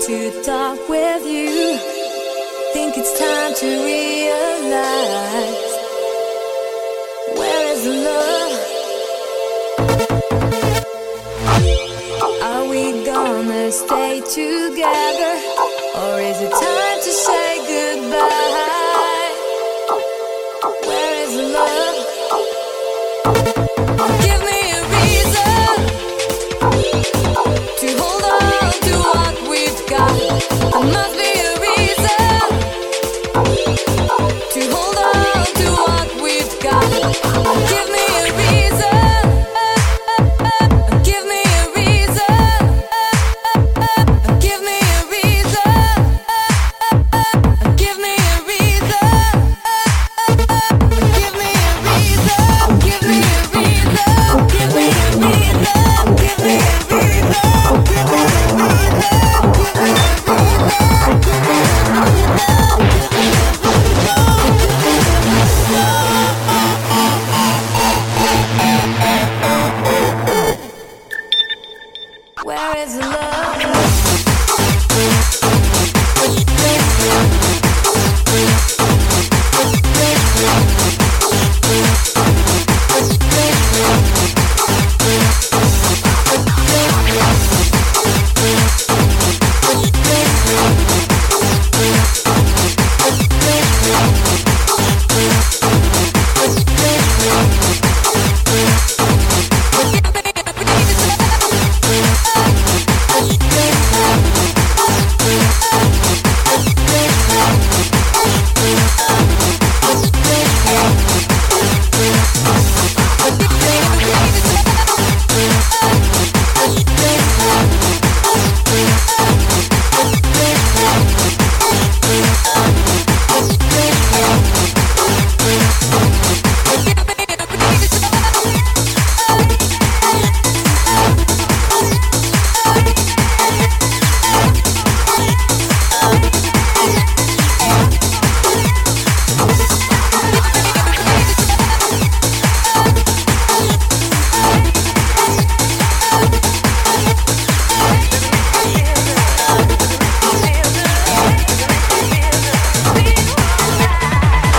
to talk with you. Think it's time to realize, where is the love? Are we gonna stay together, or is it time to say goodbye? Where is the love? Give me a reason to hold on to what we've got. There must be a reason to hold on to what we've got. Give me a reason. Give me a reason. Give me a reason. Give me a reason. Give me a reason. Give me a reason. Give me a reason. Give me a reason. Give me where is the love? Yeah.